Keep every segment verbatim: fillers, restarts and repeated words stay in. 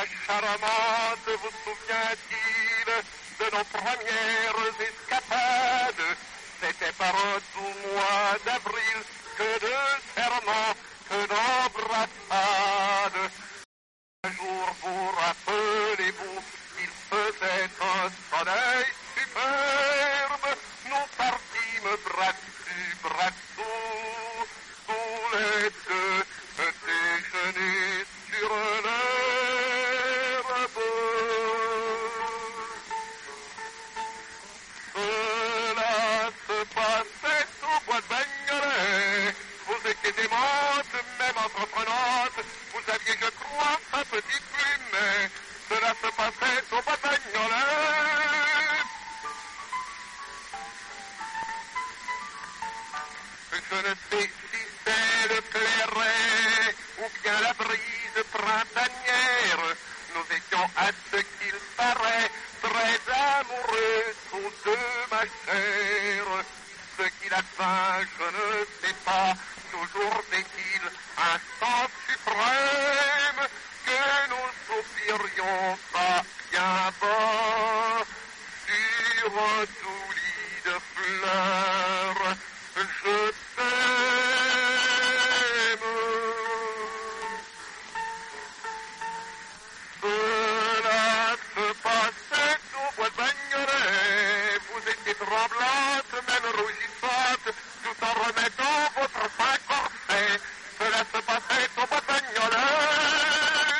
Charmante, vous souvient-il de nos premières escapades? C'était par tout mois d'avril, que de serments, que d'embrassades. Un jour, vous rappelez-vous, il faisait un soleil superbe. Nous partîmes bras dessus, bras dessous, tous les deux, déjeuner sur l'herbe. Cela se passait au bois de Bagnolet. Vous étiez aimante, même entreprenante. Vous aviez, je crois, un petit plumet. Cela se passait au bois de Bagnolet. Je ne sais si c'est le clairet ou bien la brise printanière. Nous étions à ce qu'il paraît très amoureux tous deux, ma chère. Ce qu'il a fait, je ne sais pas. Toujours est-il un temps suprême que nous soupirions pas bien bas sur un doux lit de fleurs. Je t'aime. Cela se passait au bois de Bagnolet. Vous étiez tremblante, même rougissante, tout en remettant votre fin corset. Cela se passait au bois de Bagnolet.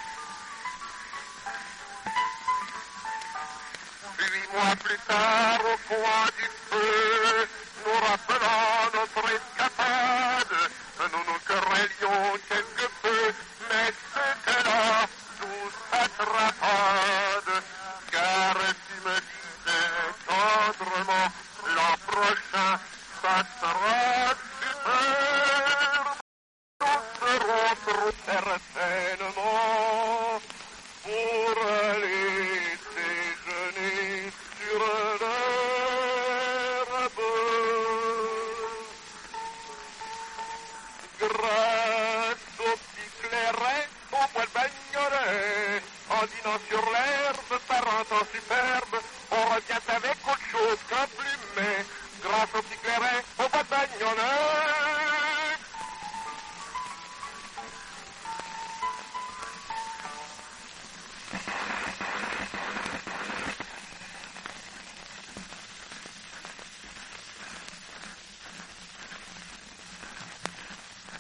Huit mois plus tard, au coin du feu, nous rappelant notre escapade, nous nous querellions quelque peu, mais c'était là tout attrapade. Car tu me disais tendrement, l'an prochain, ça sera superbe. Nous serons trop certainement pour aller déjeuner sur l'herbe. Grâce au petit clairet, au bois de Bagnolet, en dînant sur l'herbe, par un temps super